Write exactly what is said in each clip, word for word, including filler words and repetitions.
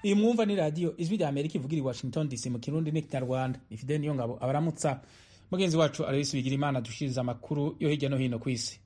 iyi mwumva ni radiyo ijwi rya amerika ivugira i washington dc mu kirundi n'ikinyarwanda. ni fideli niyo ngabo abaramutsa. mugenzi wacu aloysi bigira imana dushiriza amakuru yo hirya no hino ku isi.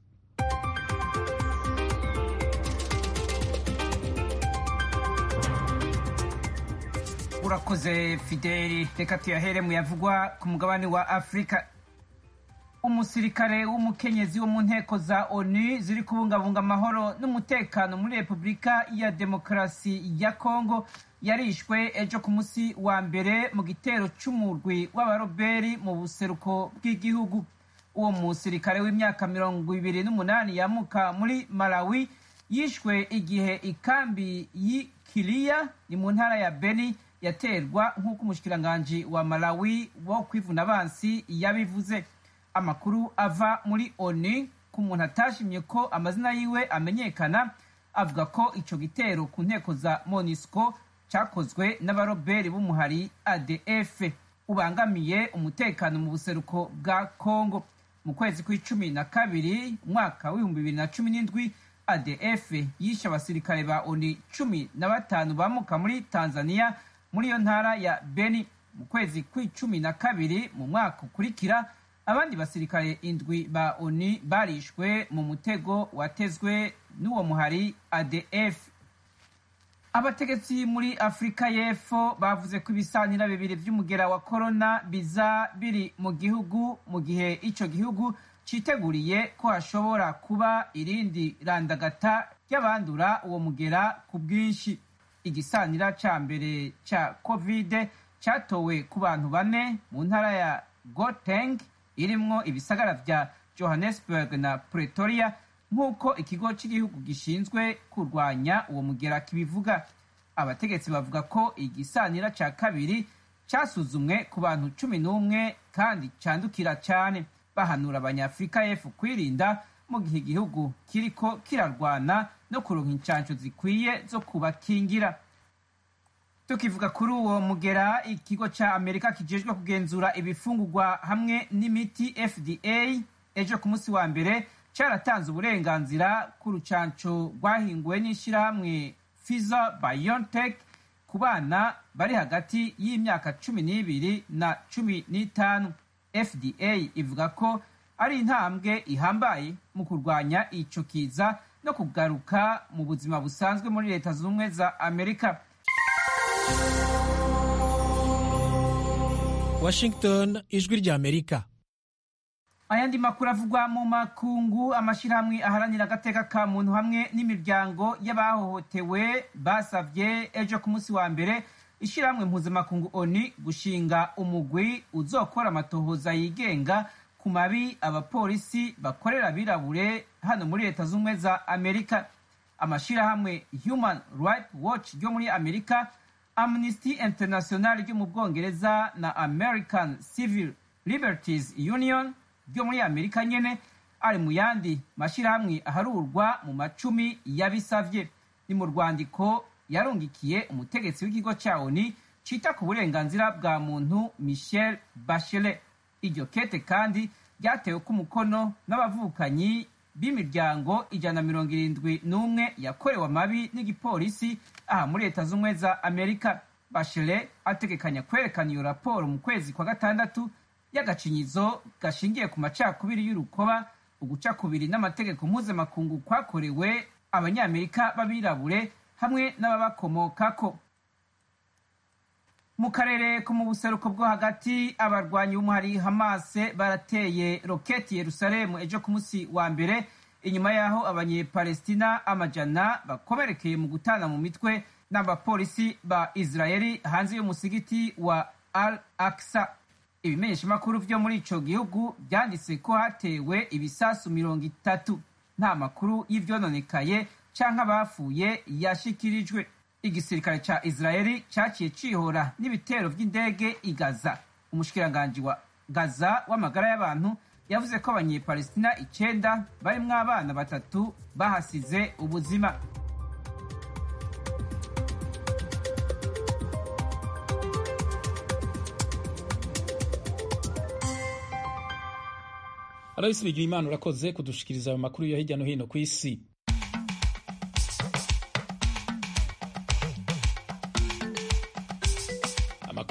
urakoze fideli, reka tuyahere mu yavugwa ku mugabane wa afurika. umusirikare w'umukenyezi wo mu nteko za onu ziri kubungabunga amahoro n'umutekano muri repubulika ya demokarasi ya kongo yarishwe ejo ku munsi wa mbere mu gitero c'umurwi w'abaroberi mu buseruko bw'igihugu. uwo musirikare w'imyaka mirongo ibiri n'umunani yamuka muri malawi yishwe igihe ikambi y'ikiriya ni mu ntara ya beni yaterwa nk'uko umushikiranganji wa malawi wo kwivuna abansi yabivuze. amakuru ava muri onu ku muntu atashimye ko amazina yiwe amenyekana avuga ko ico gitero ku nteko za monisco cakozwe n'abaroberi b'umuhari A D F ubangamiye umutekano mu buseruko bwa Kongo. mu kwezi kw'icumi na kabiri umwaka w'ibihumbi bibiri na cumi n'indwi A D F yishe abasirikare ba onu cumi na batanu bamuka muri Tanzania muri iyo ntara ya Beni. mu kwezi kw'icumi na kabiri mu mwaka ukurikira abandi basirikare indwi ba onu barishwe mu mutego watezwe n'uwo muhari A D F. abategetsi muri Afrika y'Epfo bavuze ko ibisanira bibiri vy'umugera wa corona biza biri mu gihugu mu gihe ico gihugu citeguriye ko hashobora kuba irindi randagata ry'abandura uwo mugera ku bwinshi. igisanira ca mbere ca covid catowe ku bantu bane mu ntara ya Gauteng irimwo ibisagara vya Johannesburg na Pretoria nk'uko ikigo cy'igihugu gishinzwe kurwanya uwo mugera kibivuga. abategetsi bavuga ko igisanira ca kabiri casuzumwe ku bantu cumi n'umwe kandi candukira cane. bahanura abanyafurika y'Epfo kwirinda mu gihe igihugu kiriko kirarwana no kuronka incanco zikwiye zo kubakingira. tukivuga kuri uwo mugera, ikigo ca Amerika kijejwe kugenzura ibifungurwa hamwe n'imiti F D A ejo ku munsi wa mbere caratanze uburenganzira ku rucanco rwahinguwe n'ishirahamwe Pfizer BioNTech ku bana bari hagati y'imyaka cumi n'ibiri na cumi n'itanu. F D A ivuga ko ari intambwe ihambaye mu kurwanya ico kiza no kugaruka mu buzima busanzwe muri leta zunze ubumwe za Amerika. Washington, ijwi rya Amerika. ayandi makuru avugwa mu makungu, amashirahamwe aharanira agateka ka muntu hamwe n'imiryango y'abahohotewe basavye ejo ku munsi wa mbere ishirahamwe mpuzamakungu onu gushinga umugwi uzokora amatohoza yigenga ku mabi abapolisi bakorera abirabure hano muri leta z'ubumwe za Amerika. amashirahamwe Human Rights Watch ryo muri Amerika, Amnesty International ryo mu Bwongereza na American Civil Liberties Union ryo muri Amerika nyene ari mu yandi mashirahamwe aharurwa mu macumi yabisavye. ni mu rwandiko yarungikiye umutegetsi w'ikigo ca onu cita ku burenganzira bwa muntu Michelle Bachelet. iryo kete kandi ryatewe ku mukono n'abavukanyi b'imiryango ijana na mirongo irindwi n'umwe yakorewe amabi n'igipolisi aha muri leta z'ubumwe za Amerika. Bachelet ategekanya kwerekana iyo raporo mu kwezi kwa gatandatu y'agacinyizo gashingiye ku macakubiri y'urukoba, uguca kubiri n'amategeko mpuzamakungu kwakorewe abanyamerika b'abirabure hamwe n'ababakomokako. mu karere ko mu buseruko bwo hagati, abarwanyi b'umuhari Hamas barateye roketi Yerusalemu ejo ku munsi wa mbere inyuma y'aho abanyepalestina amajana bakomerekeye mu gutana mu mitwe n'abapolisi ba Israeli hanze y'umusigiti wa Al Aqsa. ibimenyeshamakuru vyo muri ico gihugu vyanditse ko hatewe ibisasu mirongo itatu. nta makuru y'ivyononekaye canke abapfuye yashikirijwe. igisirikare ca Israeli caciye cihora n'ibitero vy'indege i Gaza. umushikiranganji wa Gaza w'amagara y'abantu yavuze ko abanyepalestina icenda barimwo abana batatu bahasize ubuzima. Aloysi bigira imana urakoze kudushikiriza ayo makuru yo hirya no hino ku isi.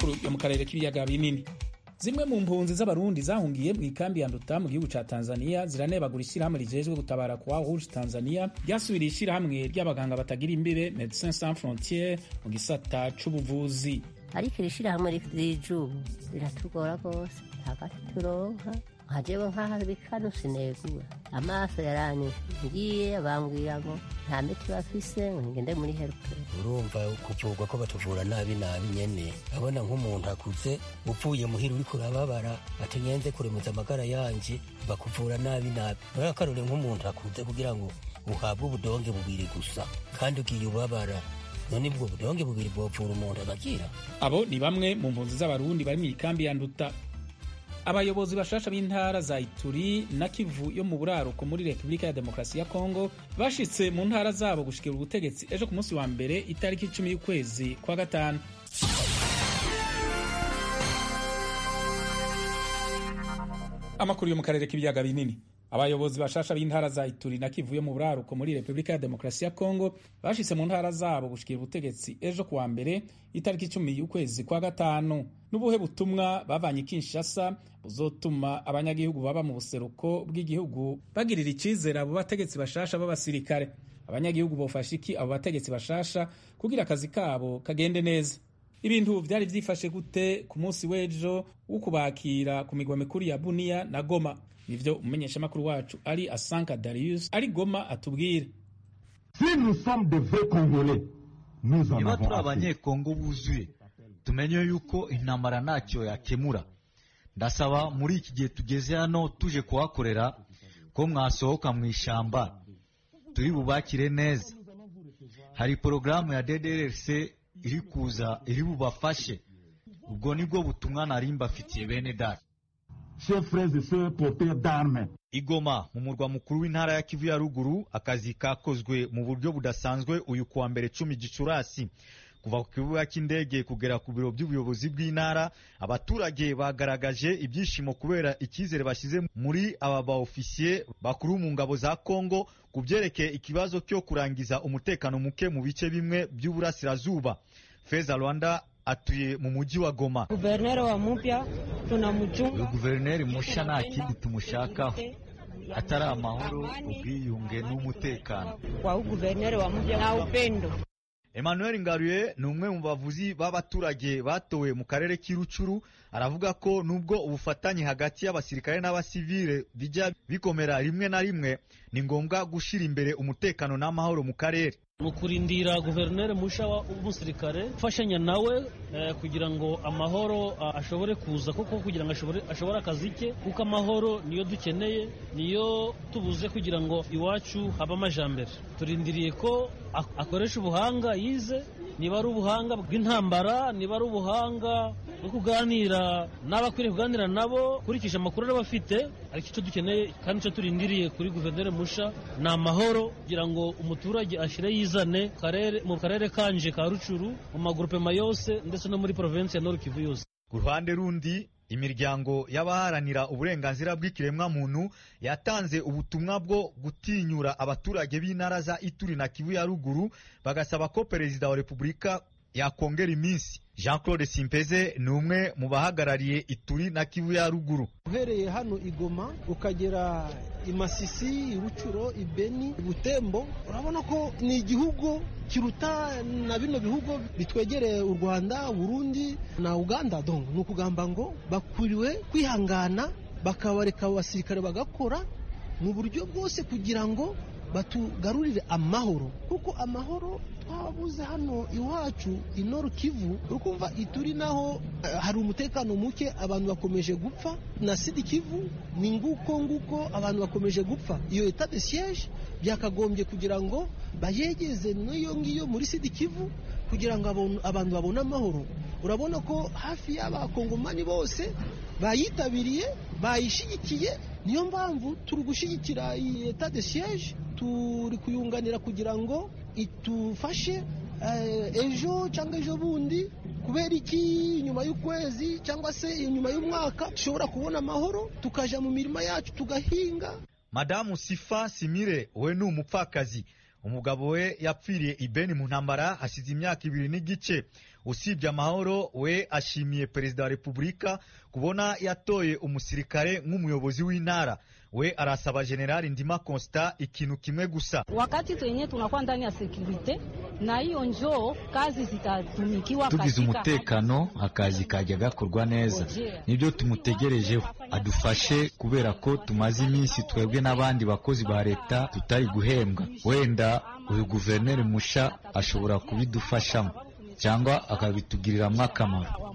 amakuru yo mu karere k'ibiyaga binini. Zimwe mu mpunzi z'abarundi zahungiye mu ikambi ya Nduta mu gihugu ca Tanzania ziranebagura ishyirahamwe rijejwe gutabara kwa Rouge Tanzania ryasubiriye ishyirahamwe ry'abaganga batagira imbere Médecins Sans Frontières mu gisata c'ubuvuzi. Ariko ishyirahamwe ry'ijubu riratugora rwose hagati turonka hajewe nk'aho bikano sinegura amaso yaranye ngiye bambwira ngo nta miti bafise ngende muri healthcare. Urumva kuvurwa ko batuvura nabi nabi nyene abona nk'umuntu akuze upfuye muhira uri kurababara atenyenze kuremuza amagara yanje bakuvura nabi nabi barakarore nk'umuntu akuze kugira ngo uhabwe ubudonge bubiri gusa kandi ugiye ubabara none bwo budonge bubiri bwopfura umuntu agakira. Abo ni bamwe mu mpunzi z'abarundi bari mu ikambi ya Nduta. Abayobozi bashasha b'intara za Ituri na Kivu yo mu buraruko muri Republika ya Demokarasi ya Kongo bashitse mu ntara zabo gushikira ubutegetsi ejo ku munsi wa mbere itariki icumi y'ukwezi kwa gatanu. Amakuru yo mu karere k'ibiyaga binini. Abayobozi bashasha b'intara za Ituri na Kivu yo mu buraruko muri Republika ya Demokarasi ya Kongo bashitse mu ntara zabo gushikira ubutegetsi ejo ku wa mbere itariki icumi y'ukwezi kwa gatanu. N'ubuhe butumwa bavanye Kinshasa buzotuma abanyagihugu baba mu buseruko bw'igihugu bagirira icizere abo bategetsi bashasha b'abasirikare. Abanyagihugu bofasha iki abo bategetsi bashasha kugira akazi kabo kagende neza? Ibintu vyari vyifashe gute ku munsi w'ejo wo kubakira ku migwa mikuru ya Bunia na Goma? Nivyo umumenyesha makuru wacu ari Asanka Darius ari Goma atubwira. Si nous sommes de vrais Congolais, nous en niba avons turi abanyekongo buzuye tumenye yuko intambara ntacyo yakemura. Ndasaba muri iki gihe tugeze hano tuje kuhakorera ko mwasohoka mu ishamba turi bubakire neza. Hari porogaramu ya D D R C iri kuza iri bubafashe. Ubwo nibwo butumwa nari mbafitiye bene data. chers frères et sœurs porteurs d'armes. Igoma mu murwa mukuru w'intara ya Kivu ya ruguru akazi kakozwe mu buryo budasanzwe uyu kuwa mbere cumi Gicurasi. Kuva ku kibuga cy'indege kugera ku biro by'ubuyobozi bw'intara abaturage bagaragaje ibyishimo kubera ikizere bashize muri aba ba ofisiye bakuru mu ngabo za Kongo kubyerekeye ikibazo cyo kurangiza umutekano muke mu bice bimwe by'uburasirazuba. Feza Rwanda atuye mu mujyi wa Goma. Guverneri wa mpya tunamchunga. Guverneri musha nta kindi tumushakaho atari amahoro, ubwiyunge n'umutekano. Kwa guverneri wa mpya na upendo. Emmanuel Ngaruye ni umwe mu bavuzi b'abaturage batowe mu karere k'Irucuru aravuga ko nubwo ubufatanye hagati y'abasirikare n'abasivile bijya bikomera rimwe na rimwe ni ngombwa gushira imbere umutekano n'amahoro mu karere. Mukurindira guverneri musha w'umusirikare ufashanya nawe eh, kugira ngo amahoro uh, ashobore kuza kuko kugira ngo ashobore ashobora akazi ke kuko amahoro niyo dukeneye niyo tubuze kugira ngo iwacu haba amajambere. Turindiriye ko akoresha ubuhanga yize, niba ari ubuhanga bw'intambara, niba ari ubuhanga bwo kuganira n'abakwiriye kuganira nabo kurikije amakuru n'abafite, ariko icyo dukeneye kandi icyo turindiriye kuri guverneri musha ni amahoro kugira ngo umuturage ashire yizane karere mu karere kanje ka Rucuru mu magurupema yose ndetse no muri province ya Nord Kivu yose. Ku ruhande rundi imiryango y'abaharanira uburenganzira bw'ikiremwa muntu yatanze ubutumwa bwo gutinyura abaturage b'intara za Ituri na Kivu ya ruguru bagasaba ko perezida wa Repubulika yakongera iminsi. Jean Claude Simpeze ni umwe mu bahagarariye Ituri na Kivu ya ruguru. Uhereye hano Igoma ukagera Imasisi, Irucuro, Ibeni, Butembo, urabona ko ni igihugu kiruta na bino bihugu bitwegereye u Rwanda, Burundi na Uganda. Donc nukugamba ngo bakwiriwe kwihangana bakabareka abasirikare bagakora mu buryo bwose kugira ngo batugarurire amahoro, kuko amahoro twabuze hano iwacu i Nord Kivu. Urukumva Ituri naho uh, hari umutekano muke, abantu bakomeje gupfa, na Sud Kivu ni nguko nguko abantu bakomeje gupfa. Iyo etat de siège byakagombye kugira ngo bayegeze n'iyo ngiyo muri Sud Kivu kugira ngo abantu babone amahoro. Urabona ko hafi y'abakongomani bose bayitabiriye bayishigikiye, niyo mpamvu turi gushigikira iyi etat de siège, turi kuyunganira kugira ngo itufashe uh, ejo cyangwa ejo bundi, kubera iki nyuma y'ukwezi cyangwa se nyuma y'umwaka dushobora kubona amahoro tukaja mu mirima yacu tugahinga. Madamu Sifa Simire we ni umupfakazi, umugabo we yapfiriye Ibeni mu ntambara hasize imyaka ibiri n'igice. usibye amahoro we ashimiye perezida wa repubulika kubona yatoye umusirikare nk'umuyobozi w'intara. We arasaba General Ndima Constant ikintu kimwe gusa: wakati twenye tunakuwa ndani ya security na hiyo njoo kazi zitatumikiwa katika tugize umutekano, akazi kajya gakorwa neza. Nibyo tumutegerejeho, adufashe kubera ko tumaze iminsi twebwe n'abandi bakozi ba leta tutari guhembwa. Wenda uyu guverineri musha ashobora kubidufashamo cyangwa akabitugiriramo akamaro.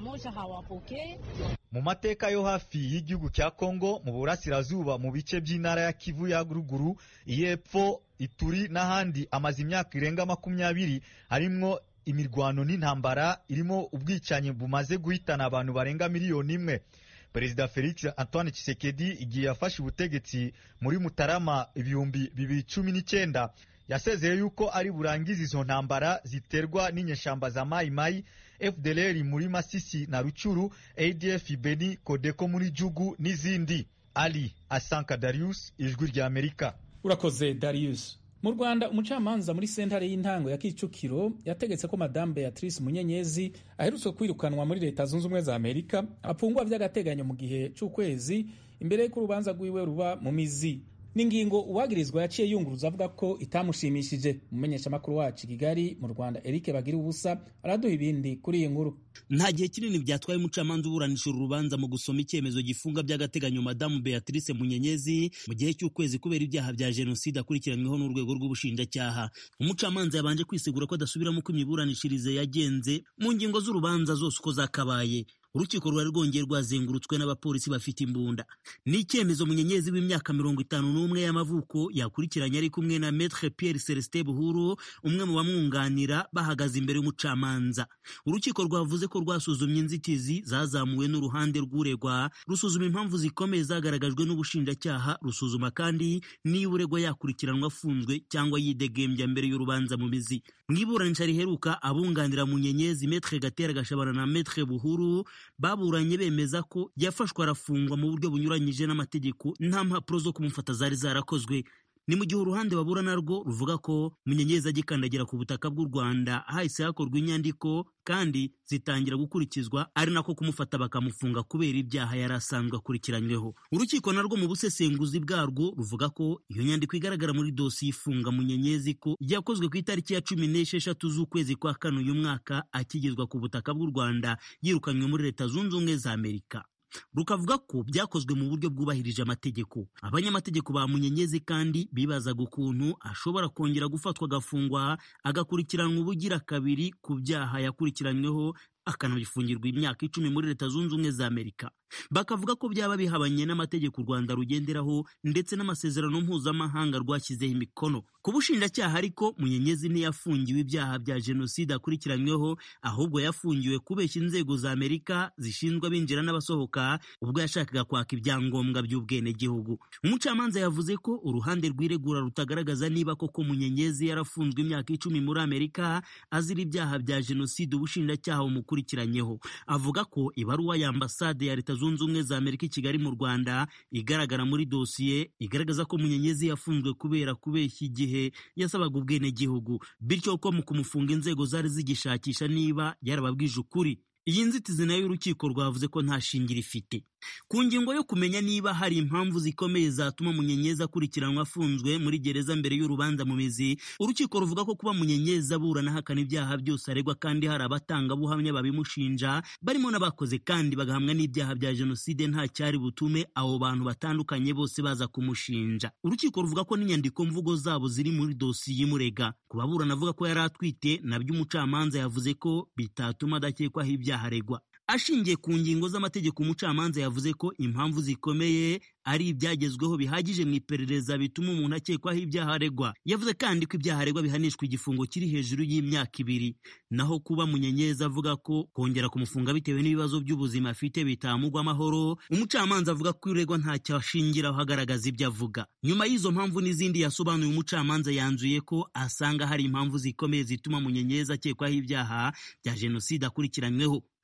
Mu mateka yo hafi y'igihugu cya Kongo, mu burasirazuba, mu bice by'intara ya Kivu ya ruguru, Iyepfo, Ituri n'ahandi, amaze imyaka irenga makumyabiri harimwo imirwano n'intambara irimo ubwicanyi bumaze guhitana abantu barenga miliyoni imwe. Perezida Felix Antoine Tshisekedi igihe yafashe ubutegetsi muri Mutarama ibihumbi bibiri cumi n'icyenda yasezeye yuko ari burangiza izo ntambara ziterwa n'inyeshamba za Mai Mai, F D L R muri Masisi na Rucuru, A D F Beni, Kodeko muri Jugu n'izindi. Ali Asanka Darius, Ijwi rya Amerika. Urakoze Darius. Mu Rwanda, umucamanza muri sentare y'intango ya Kicukiro yategetse ko Madame Beatrice Munyenyezi aherutse kwirukanwa muri Leta Zunze Ubumwe za Amerika apfungwa by'agateganyo mu gihe cy'ukwezi imbere y'uko urubanza rwiwe ruba mu mizi. Ningingo uwagirizwa yaciye yunguruza avuga ko itamushimishije. Umumenyesha makuru wacu Kigali mu Rwanda Eric Bagira ubusa araduha ibindi kuri iyi nkuru. Nta gihe kinini byatwaye umucamanza uburanisha urubanza mu gusoma icyemezo gifunga by'agateganyo Madame Beatrice Munyenyezi mu gihe cy'ukwezi kubera ibyaha bya jenoside akurikiranyweho n'urwego rw'ubushinjacyaha. Umucamanza yabanje kwisigura ko adasubiramo uko imiburanishirize yagenze mu ngingo z'urubanza zose uko zakabaye. Urukiko rwari rwongeye rwazengurutswe n'abapolisi bafite imbunda. Ni icyemezo Munyenyezi w'imyaka mirongo itanu n'umwe y'amavuko yakurikiranye ari kumwe na Maître Pierre Celestin Buhuru, umwe mu bamwunganira, bahagaze imbere y'umucamanza. Urukiko rwavuze ko rwasuzumye inzitizi zazamuwe n'uruhande rw'uregwa, rusuzuma impamvu zikomeye zagaragajwe n'ubushinjacyaha, rusuzuma kandi niba uregwa yakurikiranwa afunzwe cyangwa yidegembya mbere y'urubanza mu mizi. Mu iburanisha riheruka, abunganira Munyenyezi Maître Gatera Gashabana na Maître Buhuru baburanye bemeza ko yafashwe arafungwa mu buryo bunyuranyije n'amategeko, nta mpapuro zo kumufata zari zarakozwe. Ni mu gihe uruhande baburana rwo ruvuga ko Munyenyezi agikandagira ku butaka bw'u Rwanda hahise hakorwa inyandiko kandi zitangira gukurikizwa, ari nako kumufata bakamufunga kubera ibyaha yari asanzwe akurikiranyweho. Urukiko narwo mu busesenguzi bwarwo ruvuga ko iyo nyandiko igaragara muri dosiye ifunga Munyenyezi ko yakozwe ku itariki ya cumi n'esheshatu z'ukwezi kwa kane uyu mwaka akigezwa ku butaka bw'u Rwanda yirukanywe muri Leta Zunze Ubumwe za Amerika. Rukavuga ko byakozwe mu buryo bwubahirije amategeko. Abanyamategeko ba Munyenyezi kandi bibazaga ukuntu ashobora kongera gufatwa agafungwa agakurikiranwa ubugira kabiri ku byaha yakurikiranyweho akanabifungirwa imyaka icumi muri Leta Zunze Ubumwe za Amerika. Bakavuga ko byaba bihabanye n'amategeko u Rwanda rugenderaho ndetse n'amasezerano mpuzamahanga rwashyizeho imikono. Ku bushinjacyaha ariko Munyenyezi ntiyafungiwe ibyaha bya jenoside akurikiranyweho, ahubwo yafungiwe kubeshya inzego za Amerika zishinzwe abinjira n'abasohoka ubwo yashakaga kwaka ibyangombwa by'ubwenegihugu. Umucamanza yavuze ko uruhande rw'iregura rutagaragaza niba koko Munyenyezi yarafunzwe imyaka icumi muri Amerika azira ibyaha bya jenoside ubushinjacyaha bumukurikiranyeho. Avuga ko ibaruwa ya ambasade ya Leta Zunze Ubumwe za Amerika i Kigali mu Rwanda igaragara muri dosiye igaragaza ko Munyenyezi yafunzwe kubera kubeshya igihe yasabaga ubwenegihugu, bityo ko mu kumufunga inzego zari zigishakisha niba yarababwije ukuri. Iyi nzitizi nayo urukiko rwavuze ko nta shingiro ifite. Ku ngingo yo kumenya niba hari impamvu zikomeye zatuma Munyenyezi akurikiranwa afunzwe muri gereza mbere y'urubanza mu mizi, urukiko ruvuga ko kuba Munyenyezi aburana ahakana ibyaha byose aregwa kandi hari abatangabuhamya babimushinja barimo n'abakoze kandi bagahamwa n'ibyaha bya jenoside nta cyari butume abo bantu batandukanye bose baza kumushinja. Urukiko ruvuga ko n'inyandiko mvugo zabo ziri muri dosiye imurega. Ku baburana avuga ko yari atwite, nabyo umucamanza yavuze ko bitatuma adakekwaho ibyaha aregwa. Ashingiye ku ngingo z'amategeko, umucamanza yavuze ko impamvu zikomeye ari ibyagezweho bihagije mu iperereza bituma umuntu akekwaho ibyaha aregwa. Yavuze kandi ko ibyaha aregwa bihanishwa igifungo kiri hejuru y'imyaka ibiri. Naho kuba Munyenyezi avuga ko kongera kumufunga bitewe n'ibibazo by'ubuzima afite bitamugwa amahoro, umucamanza avuga ko uregwa ntacyo ashingiraho agaragaza ibyo avuga. Nyuma y'izo mpamvu n'izindi yasobanuye, umucamanza yanzuye ko asanga hari impamvu zikomeye zituma Munyenyezi akekwaho ibyaha bya jenoside akurikiranyweho.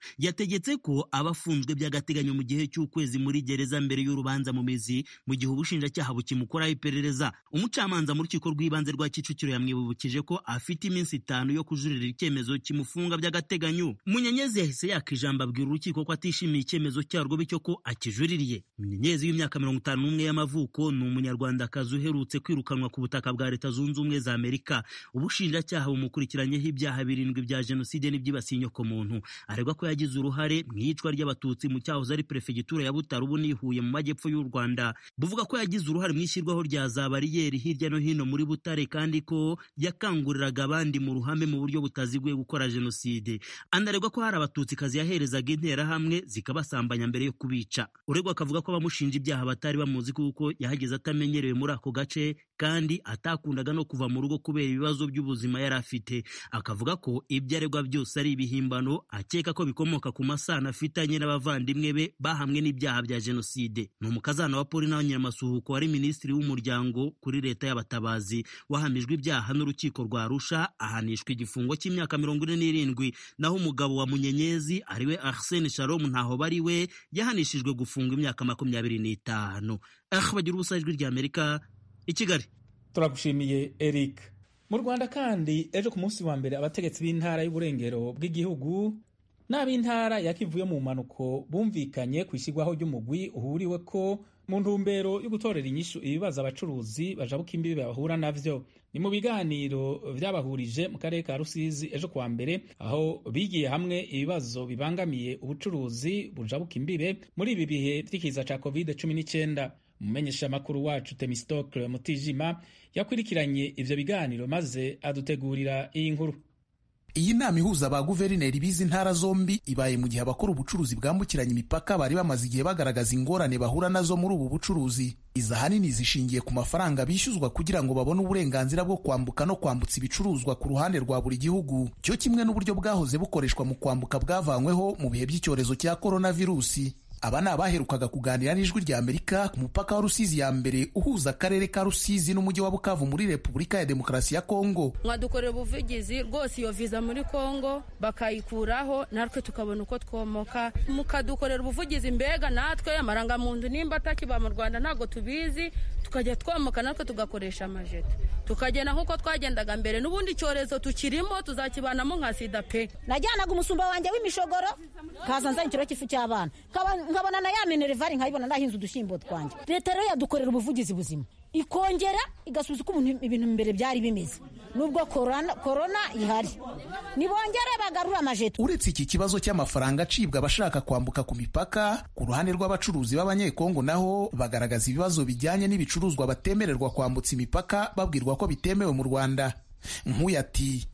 yategetse ko abafunzwe by'agateganyo mu gihe cy'ukwezi muri gereza mbere y'urubanza mu mizi mu gihe ubushinjacyaha bukimukoraho iperereza. Umucamanza mu rukiko rw'ibanze rwa Kicukiro yamwibukije ko afite iminsi itanu yo kujurira icyemezo kimufunga by'agateganyo. Munyenyezi yahise yaka ijambo abwira urukiko ko atishimiye icyemezo cyarwo bityo ko akijuririye. Munyenyezi w'imyaka mirongo itanu n'umwe y'amavuko ni umunyarwandakazi uherutse kwirukanwa ku butaka bwa Leta Zunze Ubumwe za Amerika. Ubushinjacyaha bumukurikiranyeho ibyaha birindwi bya jenoside n'ibyibasiye inyokomuntu. Aregwa ko yagize uruhare mu iyicwa ry'abatutsi mu cyahoze ari perefegitura ya Butare ubu ni Huye mu majyepfo y'u Rwanda. Buvuga ko yagize uruhare mu ishyirwaho rya za bariyeri hirya no hino muri Butare kandi ko yakanguriraga abandi mu ruhame mu buryo butaziguye gukora jenoside. Anaregwa ko hari abatutsikazi yaherezaga interahamwe zikabasambanya mbere yo kubica. Uregwa akavuga ko abamushinja ibyaha batari bamuzi kuko yahageze atamenyerewe muri ako gace kandi atakundaga no kuva mu rugo kubera ibibazo by'ubuzima yari afite. Akavuga ko ibyo aregwa byose ari ibihimbano, akeka ko bikomoka ku masano afitanye n'abavandimwe be bahamwe n'ibyaha bya jenoside. Ni umukazana wa Paulina Nyamasuhuko wari minisitiri w'umuryango kuri leta y'abatabazi wahamijwe ibyaha n'urukiko rwa Arusha, ahanishwa igifungo cy'imyaka mirongo ine n'irindwi, naho umugabo wa Munyenyezi ariwe Arsene Shalom ntaho bari we yahanishijwe gufunga imyaka makumyabiri n'itanu. Ah, bagira ubusa ijwi rya Amerika i Kigali. Turagushimiye Eric. Mu Rwanda kandi ejo ku munsi wa mbere abategetsi b'intara y'uburengero bw'igihugu n'ab'intara yakivuye mu manuko bumvikanye ku ishyirwaho ry'umugwi uhuriwe ko mu ntumbero yo gutorera inyishu ibibazo abacuruzi bajabuka imbibi bahura navyo. Ni mu biganiro vyabahurije mu karere ka Rusizi ejo kuwa mbere, aho bigiye hamwe ibibazo bibangamiye ubucuruzi bujabuka imbibe muri ibi bihe vy'ikiza ca covid cumi n'icyenda. Umumenyesha makuru wacu Temistocle Mutijima yakurikiranye ivyo biganiro maze adutegurira iyi nkuru. Iyi nama ihuza ba guverineri bizi ntara zombi ibaye mu gihe abakora ubucuruzi bwambukiranya imipaka bari bamaze igihe bagaragaza ingorane bahura nazo muri ubu bucuruzi. Iza hanini zishingiye ku mafaranga bishyuzwa kugira ngo babone uburenganzira bwo kwambuka no kwambutsa ibicuruzwa ku ruhande rwa buri gihugu, cyo kimwe n'uburyo bwahoze bukoreshwa mu kwambuka bwavanyweho mu bihe by'icyorezo cya coronavirusi. Aba ni abaherukaga kuganira n'ijwi rya Amerika ku mupaka wa Rusizi ya mbere uhuza akarere ka Rusizi n'umujyi wa Bukavu muri Repubulika ya Demokarasi ya Kongo. Mwadukorera ubuvugizi rwose iyo viza muri Kongo bakayikuraho natwe tukabona uko twomoka, mukadukorera ubuvugizi mbega natwe amarangamuntu nimba atakiba mu Rwanda ntago tubizi, tukajya twomoka natwe tugakoresha amajeta tukagenda nk'uko twagendaga mbere, n'ubundi cyorezo tukirimo tuzakibanamo nka sida pe. Najyanaga umusumba wanjye w'imishogoro kaza nzanye ikiro cy'ifu cy'abana nkabona na ya minervari nkayibona nahinze udushyimbo twanjye. Leta rero yadukorera ubuvugizi buzima ikongera igasubiza uko ibintu mbere byari bimeze, nubwo corona corona ihari nibongere bagarura amajeta. Uretse iki kibazo cy'amafaranga acibwa abashaka kwambuka ku mipaka, ku ruhande rw'abacuruzi b'abanyekongo naho bagaragaza ibibazo bijyanye n'ibicuruzwa batemererwa kwambutsa imipaka babwirwa ko bitemewe mu Rwanda. Nk'uyu ati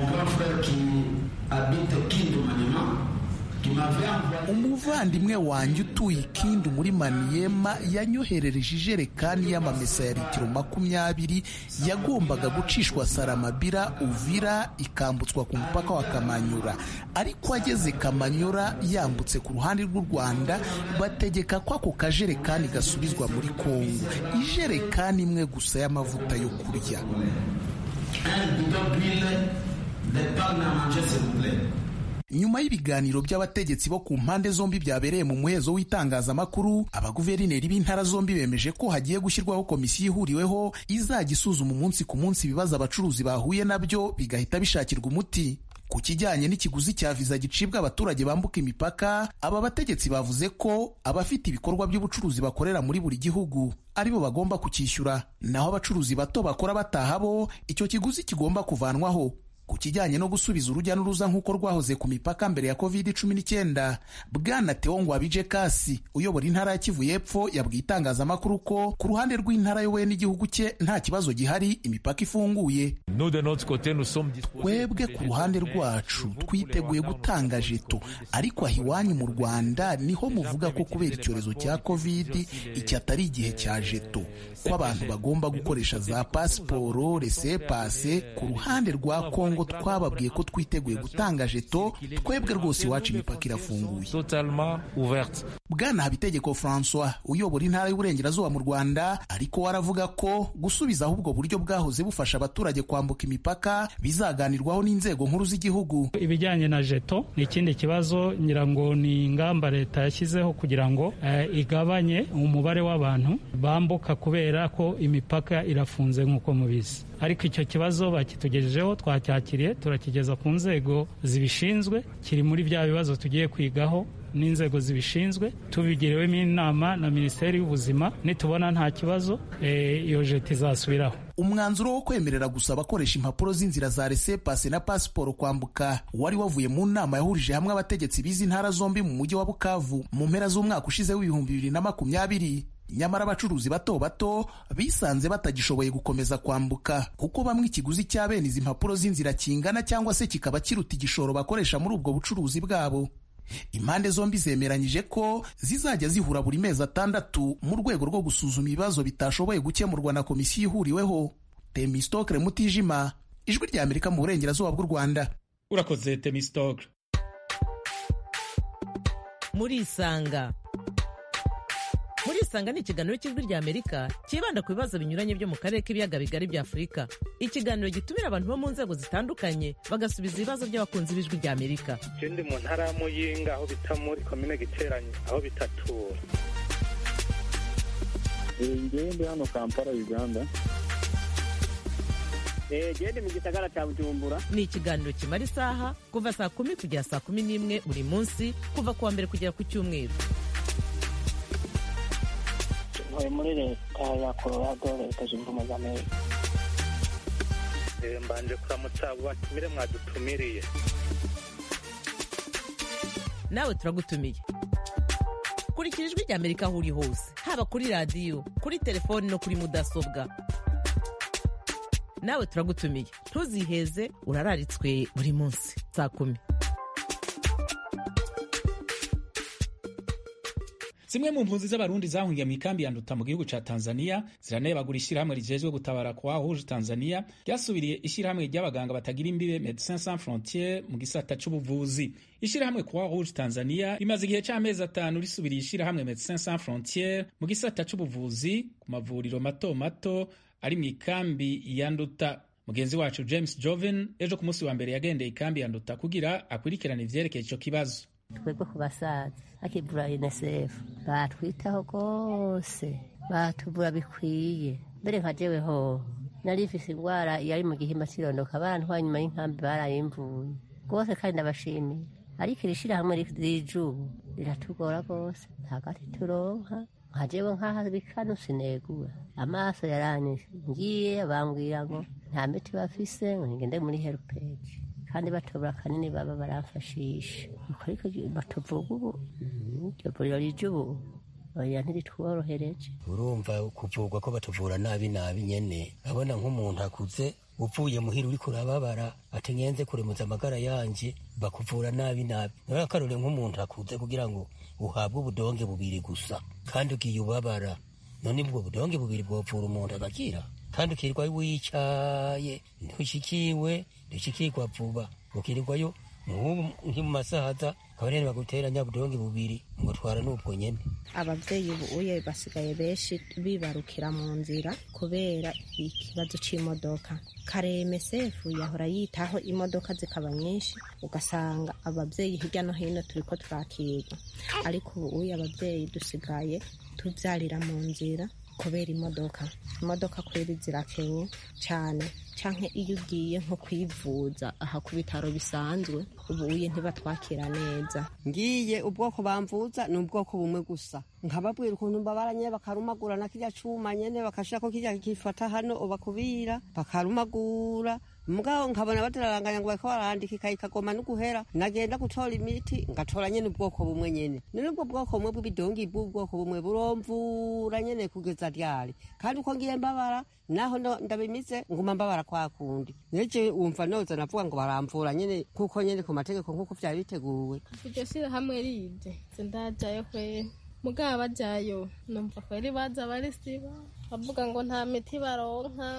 umuvandimwe wanjye utuye Kindu muri Maniema yanyoherereje ijerekani y'amamesa ya litiro makumyabiri yagombaga gucishwa Saramabira Uvira ikambutswa ku mupaka wa Kamanyura, ariko ageze Kamanyura yambutse ku ruhande rw'u Rwanda bategeka ko ako kajerekani gasubizwa muri Kongo, ijerekani imwe gusa y'amavuta yo kurya. Nyuma y'ibiganiro by'abategetsi bo ku mpande zombi byabereye mu muhezo w'itangazamakuru, abaguverineri b'intara zombi bemeje ko hagiye gushyirwaho komisiyo ihuriweho izajya isuzuma umunsi ku munsi ibibazo abacuruzi bahuye nabyo bigahita bishakirwa umuti. Ku kijyanye n'ikiguzi cya viza gicibwa abaturage bambuka imipaka, aba bategetsi bavuze ko abafite ibikorwa by'ubucuruzi bakorera muri buri gihugu aribo bagomba kucyishyura, naho abacuruzi bato bakora bataha bo icyo kiguzi kigomba kuvanwaho. Ku kijyanye no gusubiza urujya n'uruza nk'uko rwahoze ku mipaka mbere ya covid cumi n'icyenda, Bwana Theo Ngwabije Kasi uyobora intara ya Kivu y'Epfo yabwiye itangazamakuru ko ku ruhande rw'intara yowe n'igihugu cye nta kibazo gihari, imipaka ifunguye. Twebwe ku ruhande rwacu twiteguye gutanga jeto, ariko aho iwanyu mu Rwanda niho muvuga ko kubera icyorezo cya covid iki atari igihe cya jeto, ko abantu bagomba gukoresha za pasiporo, rese pase. Ku ruhande rwa Kongo bo twababwiye ko twiteguye gutanga jeto, twebwe rwose iwacu imipaka irafunguye. Bwana Habitegeko François uyobora intara y'Uburengerazuba mu Rwanda ariko waravuga ko gusubizaho ubwo buryo bwahoze bufasha abaturage kwambuka imipaka bizaganirwaho n'inzego nkuru z'igihugu. Ibijyanye na jeto ni ikindi kibazo, ngira ngo ni ingamba leta yashyizeho kugira ngo eh, igabanye umubare w'abantu bambuka kubera ko imipaka irafunze nk'uko mubizi. Ariko icyo kibazo bakitugejejeho, twacyakiriye turakigeza ku nzego zibishinzwe, kiri muri bya bibazo tugiye kwigaho n'inzego zibishinzwe, tubigiriwemo inama na Minisiteri y'Ubuzima. Nitubona nta kibazo iyo jeto izasubiraho. Umwanzuro wo kwemerera gusa abakoresha impapuro z'inzira za resepase na pasiporo kwambuka wari wavuye mu nama yahurije hamwe abategetsi b'izi ntara zombi mu mujyi wa Bukavu mu mpera z'umwaka ushize w'ibihumbi bibiri na makumyabiri. Nyamara abacuruzi bato bato bisanze batagishoboye gukomeza kwambuka kuko bamwe ikiguzi cya bene izi mpapuro z'inzira kingana cyangwa se kikaba kiruta igishoro bakoresha muri ubwo bucuruzi bwabo. Impande zombi zemeranyije ko zizajya zihura buri mezi atandatu mu rwego rwo gusuzuma ibibazo bitashoboye gukemurwa na komisiyo ihuriweho. Temistokle Mutijima, Ijwi rya Amerika mu Burengerazuba bw'u Rwanda. Urakoze Temistokle. Muri Isanga. Muri Isanga ni ikiganiro cy'Ijwi rya Amerika kibanda ku bibazo binyuranye byo mu karere k'ibiyaga bigari bya Afurika. Ikiganiro gitumira abantu bo mu nzego zitandukanye bagasubiza ibibazo by'abakunzi b'Ijwi rya Amerika. Ndi mu ntara ya Muyinga aho bita muri komine Giteranyi aho bitatura. Ngiye ndi hano Kampala Uganda. Eh gende mu gisagara cya Bujumbura. Ni ikiganiro kimara isaha kuva saa kumi kugera saa kumi n'imwe buri munsi kuva kuwa mbere kugera ku Cyumweru. Muri leta ya Colorado leta zunze ubumwe za Amerika. Mbanje kuramutsa abo batumire mwadutumiriye. Nawe turagutumiye. Kurikira Ijwi rya Amerika aho uri hose, haba kuri radiyo, kuri telefoni no kuri mudasobwa. Nawe turagutumiye, ntuziheze, urararitswe buri munsi saa kumi. Zimwe mu mpunzi z'abarundi zahungiye mu ikambi ya Nduta mu gihugu ca Tanzania ziranebagura ishyirahamwe rijejwe gutabara kwa Rouge Tanzania ryasubiriye ishyirahamwe ry'abaganga batagira imbibe Médecins Sans Frontières mu gisata c'ubuvuzi. Ishyirahamwe kwa Rouge Tanzania rimaze igihe c'amezi atanu risubiriye ishyirahamwe Médecins Sans Frontières mu gisata c'ubuvuzi ku mavuriro mato mato ari mu ikambi ya Nduta. Mugenzi wacu James Joven ejo ku munsi wa mbere yagendeye ikambi ya Nduta kugira akurikirana ivyerekeye ico kibazo. Twebwe ku basaza akivura U N I C F batwitaho rwose, batuvura bikwiye. Mbere nka jewe ho nari mfise indwara yari mu gihimba kirondoka, barantwaye nyuma y'inkambi barayimvuye rwose kandi ndabashimiye. Ariko iri shirahamwe ry'ijubu riratugora rwose, ntagati turonka. Nka jewe nk'aha bikano sinegura, amaso yaranyishe, ngiye bambwira ngo nta miti bafise ngo ngende muri helpage, kandi batobora kanini baba baramfashisha. Ariko batuvuga ubu iryo vuriro ry'ubu oya ntiritworohereje. Urumva kuvugwa ko batuvura nabi nabi nyene, abona nk'umuntu akuze uvuye muhira uri kurababara ati ngenze kuremuza amagara yanje bakuvura nabi nabi. Nawe akarore nk'umuntu akuze kugira ngo uhabwe ubudonge bubiri gusa kandi ugiye ubabara, none ubwo budonge bubiri bwovura umuntu agakira? Kandi ukirirwa wicaye ntushikiwe ntushikirwa vuba, ukirirwayo nki mu masahaza kabarene bagutera nyabudonge bubiri ngo twara n'ubwo nyene. Abavyeyi uye basigaye benshi bibarukira mu nzira kubera ikibazo c'imodoka. Kare M S F yahora yitaho imodoka zikaba nyinshi, ugasanga abavyeyi hirya no hino turiko turakirwa, ariko ubu uye abavyeyi dusigaye tuvyarira mu nzira kubera imodoka. Imodoka kweri zirakenye cyane, canke iyo ugiye nko kwivuza aha ku bitaro bisanzwe ubu uye ntibatwakira neza. Ngiye ubwoko bamvuza ni ubwoko bumwe gusa, nkababwira ukuntu mbabaranye bakarumagurana kirya cuma nyene bakashirako kirya kifata hano bakubira bakarumagura, mugabo nkabona batararanganya ngo bariko barandika ikayi kagoma no guhera. Nagenda gutora imiti ngatora nyene ubwoko bumwe nyene. None ubwo bwoko bumwe bw'ibidongi bw'ubwoko bumwe buromvura nyene kugeza ryari, kandi uko ngiye mbabara naho ndabimize nguma mbabara kwa kundi. Neje wumva noza navuga ngo baramvura nyene kuko nyene ku mategeko nkuko vyari biteguwe. Iryo shira hamwe rije sindajayo kwe mugabo bajayo numva kweri baza bari siba bavuga ngo nta miti baronka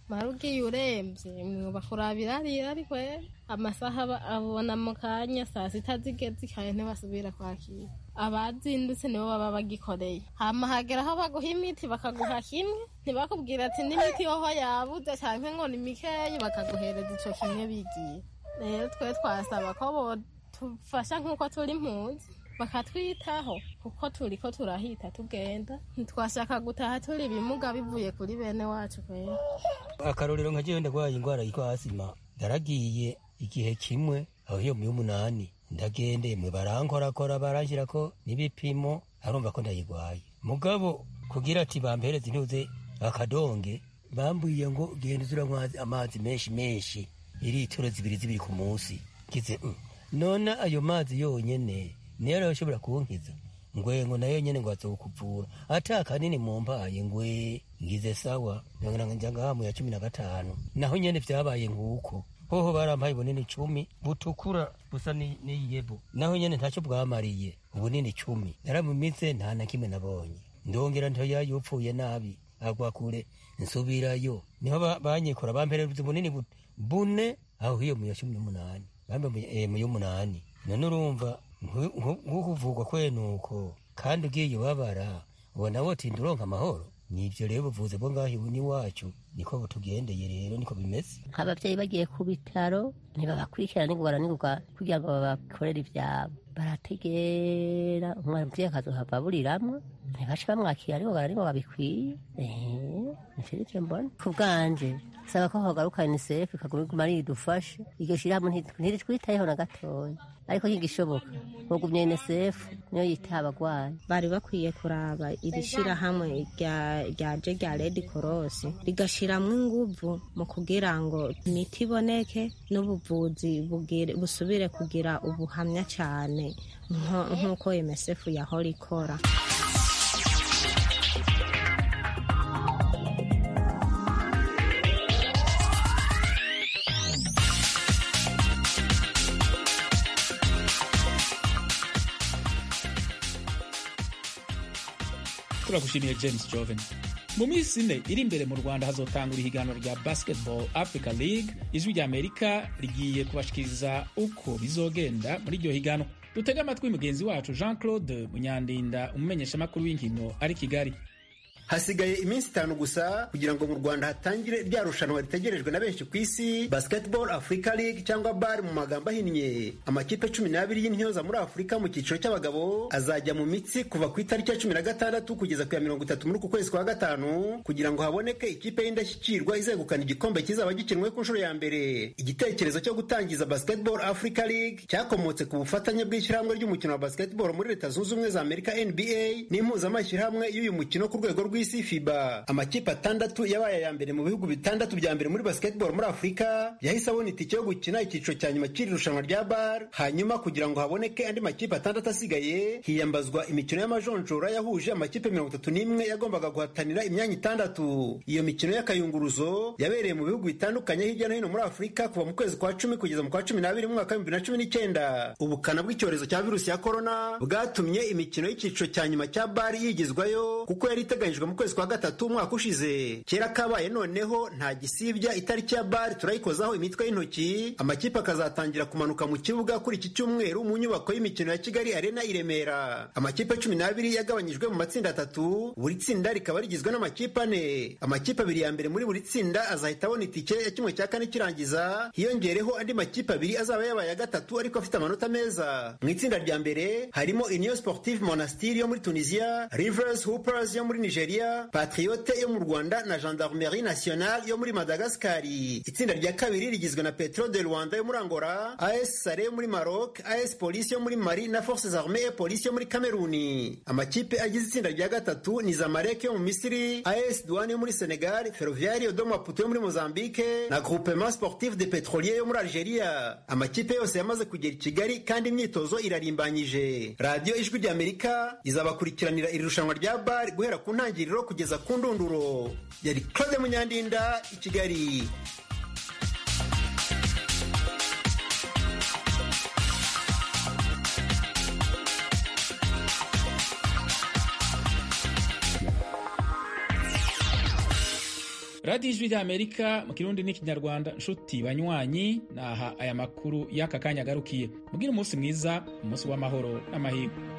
marugiye urembye bakurabira rira ariko amasaha abona mu kanya saa sita zigeze ikaye ntibasubira kwakira abazindutse nibo baba bagikoreye hama hagera aho baguha imiti bakaguha kimwe ntibakubwira ati n'imiti hoho yabuze canke ngo ni mikeyi bakaguhereza ico kimwe bigiye rero twe twasaba ko botufasha nk'uko turi impunzi bakatwitaho kuko turiko turahita tugenda ntitwashaka gutaha turi ibimuga bivuye kuri bene wacu kwera akarorero nka jewe ndagwaye ingwara yitwa asima ndaragiye igihe kimwe aho iyo mu y'umunani ndagendeye mwe barankorakora baranshirako n'ibipimo arumva ko ndayigwaye mugabo kugira ati bampereze ntuze akadonge bambwiye ngo genda uzuranywa amazi menshi menshi iritiro zibiri zibiri ku munsi kize mm. none ayo mazi yonyene niyo arashobora kunkiza ngwe ngo nayo nyene ngo azokuvura ata kanini mumpaye ngwe ngize sawa ngira ngahamu ya cumi na gatanu naho nyene vyabaye nguko hoho barampaye bunini icumi butukura busa n'iyebo naho nyene ntacyo bwamariye ubunini icumi naramumitse nta na kimwe nabonye ndongera ntoya yupfuye nabi agwa kure nsubirayo niho banyikora bampereza ubunini bune aho hiyo mu ya cumi n'umunani bambe mu y'umunani none urumva nk'ukuvugwa kwenuko kandi ugiye ubabara ubona wotinda uronka amahoro nivyo rero buvuze bwo ngaho ibu n'iwacu niko butugendeye rero niko bimeze nk'abavyeyi bagiye ku bitaro ntibabakurikirana n'ingwara n'ingoga kugira ngo babakorere ivyabo barategera umwana muvyeyi akazohava aburiramwo ntibace bamwakira ariko barariko babikwiye nico ivyo mbona ku bwanje saba ko hogaruka UNICEF ikaguma ridufashe iryo shirahamwe ntiritwitayeho na gatoya ariko ntigishoboka bogumye UNICEF niyo yitaha abagwayi bari bakwiye kuraba iri shirahamwe ryaje rya Red Cross rigashiramwo inguvu mu kugira ngo imiti iboneke n'ubuvuzi busubire kugira ubuhamya cane nk'uko UNICEF yahora ikora. turagushimiye James Joven. Mu minsi ine iri imbere mu Rwanda hazotangura ihiganwa rya Basketball Africa League. Ijwi rya Amerika rigiye kubashikiriza uko bizogenda muri iryo higanwa. Dutega amatwi mugenzi wacu Jean Claude Munyandinda umumenyeshamakuru w'inkino ari Kigali. Hasigaye iminsi itanu gusa kugira ngo mu Rwanda hatangire rya rushanwa ritegerejwe na benshi ku isi, Basketball Africa League cyangwa B A R mu magambo ahinnye. Amakipe cumi n'abiri y'intyoza muri Afurika mu cyiciro cy'abagabo azajya mu mitsi kuva ku itariki ya cumi na gatandatu kugeza ku ya mirongo itatu muri uku kwezi kwa gatanu kugira ngo haboneke ikipe y'indashyikirwa izegukana igikombe kizaba gikinwe ku nshuro ya mbere. Igitekerezo cyo gutangiza Basketball Africa League cyakomotse ku bufatanye bw'ishyirahamwe ry'umukino wa basketball muri Leta Zunze Ubumwe za Amerika N B A n'impuzamashyirahamwe y'uyu mukino ku rwego rw'isi FIBA. Amakipe atandatu yabaye ya mbere mu bihugu bitandatu bya mbere muri basketball muri Afurika yahise abona itike yo gukina icyiciro cya nyuma cy'iri rushanwa rya B A R. Hanyuma kugira ngo haboneke andi makipe atandatu asigaye hiyambazwa imikino y'amajonjora yahuje amakipe mirongo itatu n'imwe yagombaga guhatanira imyanya itandatu. Iyo mikino y'akayunguruzo yabereye mu bihugu bitandukanye hirya no hino muri Afurika kuva mu kwezi kwa cumi kugeza mu kwa cumi n'abiri mu mwaka wa bibiri na cumi n'icyenda. Ubukana bw'icyorezo cya virusi ya corona bwatumye imikino y'icyiciro cya nyuma cya B A R yigizwayo kuko yari iteganyijwe mu kwezi kwa gatatu umwaka ushize. Kera kabaye noneho nta gisibya itariki ya B A R turayikozaho imitwe y'intoki. Amakipe akazatangira kumanuka mu kibuga kuri iki cyumweru mu nyubako y'imikino ya Kigali Arena i Remera. Amakipe cumi n'abiri yagabanyijwe mu matsinda atatu, buri tsinda rikaba rigizwe n'amakipe ane. Amakipe abiri ya mbere muri buri tsinda azahita abona itike ya kimwe cya kane kirangiza, hiyongereho andi makipe abiri azaba yabaye ya gatatu ariko afite amanota meza. Mu itsinda rya mbere harimo Union Sportive Monastir yo muri Tunisia, Rivers Hoopers yo muri Nigeria, Patriote yo mu Rwanda na Gendarmerie Nationale yo muri Madagascar. Itsinda rya kabiri rigizwe na Petro de Luanda yo muri Angola, A S Sare yo muri Maroc, A S Police yo muri Mali na Forces Armées et Police yo muri Cameroon. Amakipe agize itsinda rya gatatu ni Zamalek yo mu Misiri, A S Douane yo muri Senegal, Ferroviario do Maputo yo muri Mozambique na Groupement Sportif de Pétroliers yo muri Algeria. Amakipe yose yamaze kugera i Kigali kandi imyitozo irarimbanyije. Radio Ijwi rya Amerika izabakurikiranira iri rushanwa rya B A R guhera ku ntangiriro kugeza ku ndunduro. Yari Claude Munyandinda i Kigali. radiyo ijwi ry'amerika mu kirundi n'ikinyarwanda, nshuti banywanyi, naha aya makuru y'aka kanya agarukiye. mugire umunsi mwiza, umunsi w'amahoro n'amahirwe.